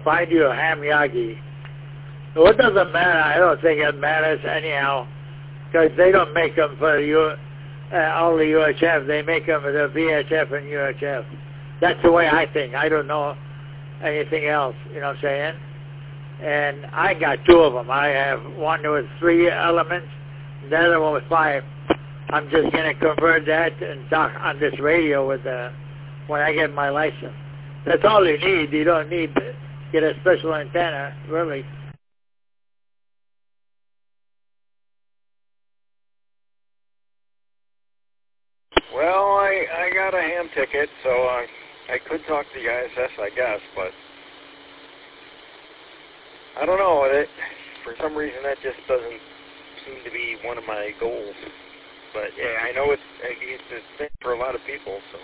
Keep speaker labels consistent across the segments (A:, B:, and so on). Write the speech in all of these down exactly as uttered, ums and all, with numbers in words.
A: find you a ham yagi. So it doesn't matter. I don't think it matters anyhow, because they don't make them for you, uh, all the U H F. They make them for the V H F and U H F. That's the way I think. I don't know anything else, you know what I'm saying? And I got two of them. I have one with three elements, the other one with five. I'm just going to convert that and talk on this radio with the, when I get my license. That's all you need. You don't need to get a special antenna, really.
B: Well, I, I got a ham ticket, so uh, I could talk to the I S S, I guess, but I don't know. It, for some reason, that just doesn't seem to be one of my goals. But yeah, I know it's it's a thing for a lot of people, so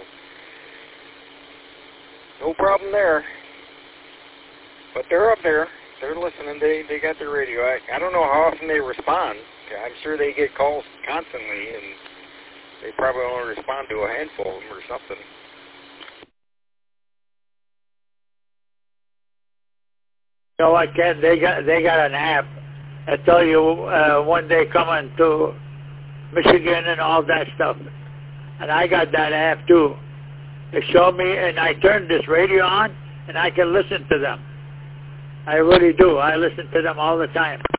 B: no problem there. But they're up there. They're listening. They they got their radio. I, I don't know how often they respond. I'm sure they get calls constantly, and they probably only respond to a handful of them or something.
A: You know what, Ken? They got they got an app that tell you uh, when they coming to Michigan and all that stuff. And I got that app too. They show me, and I turn this radio on, and I can listen to them. I really do. I listen to them all the time.